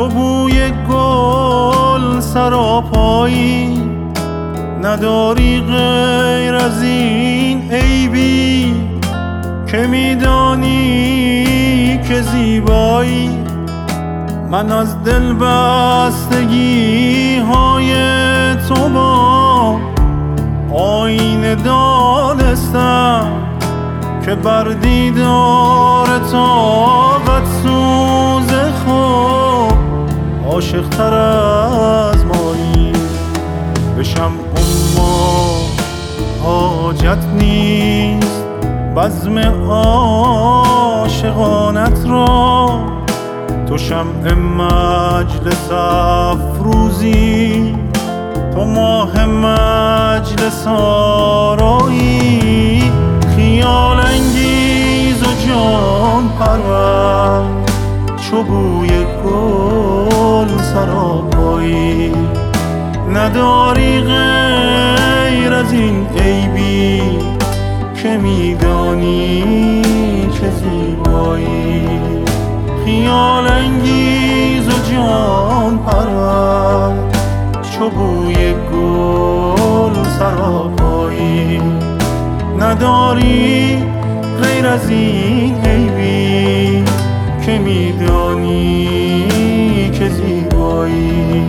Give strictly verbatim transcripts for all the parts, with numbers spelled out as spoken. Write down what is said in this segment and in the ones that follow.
چو بوی گل سراپایی، نداری غیر از این عیبی که میدانی که زیبایی. من از دل بستگی های تو با آینه دانستم که بر دیدار طاقت سوز خود عاشق تر از مایی. بشم اما حاجت نیست بزم عاشقانت را، تو شمع مجلس افروزی، تو ماه مجلس آرایی. خیال انگیز و جان پرور چو بوی گل سراپایی، نداری غیر از این عیبی که میدانی که زیبایی. خیال انگیز و جان پرور چو بوی گل سراپایی، نداری غیر از این عیبی که میدانی که زیبایی.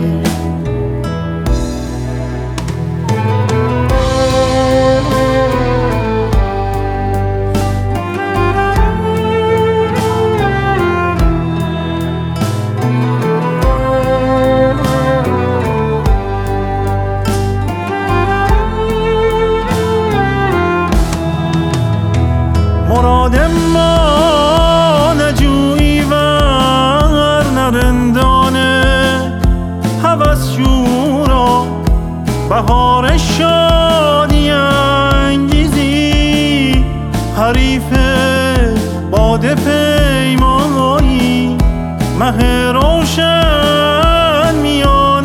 مراد ما نجویی ور نرندانه، هوس شورا بهار شادی انگیزی، حریف باده پیمایی. مه روشن میان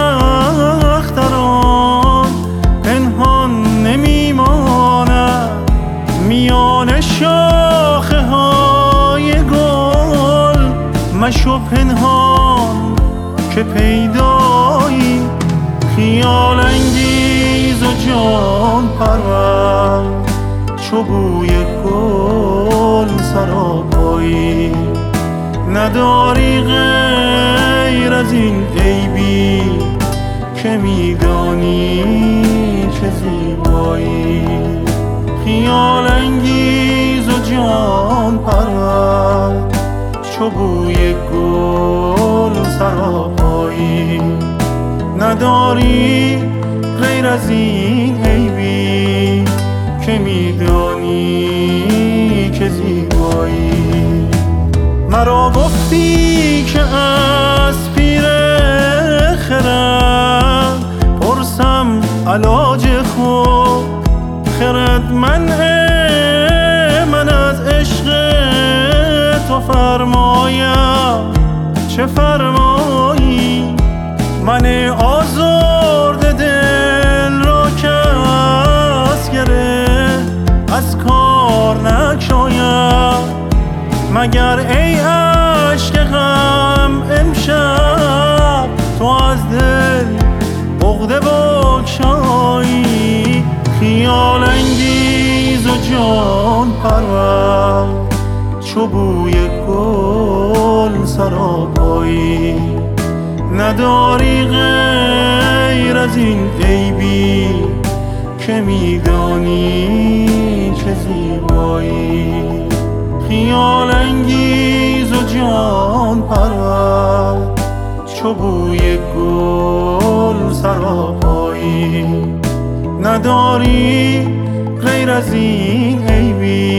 اختران پنهان نمیماند، میان شاخه های گل مشو پنهان که پیدایی. خیال انگیز و جان پرور چو بوی گل سراپایی، نداری غیر از این عیبی که میدانی که زیبایی. خیال انگیز و جان پرور چو بوی گل سراپایی، نداری غیر از این عیبی که میدانی که زیبایی. مرا گفتی که از پیر خرد پرسم علاج خود، خرد من من از عشق تو فرمایم چه فرمایی. من آزرده دل را کس گرفت از کار نگشاید، مگر ای عشق غم امشب تو از دل عقده بگشایی. خیال انگیز و جان پرور چو بوی گل سراپایی، نداری غیر از این عیبی که میدانی که زیبایی. خیال انگیز و جان پرور چو بوی گل سراپایی، نداری غیر از این عیبی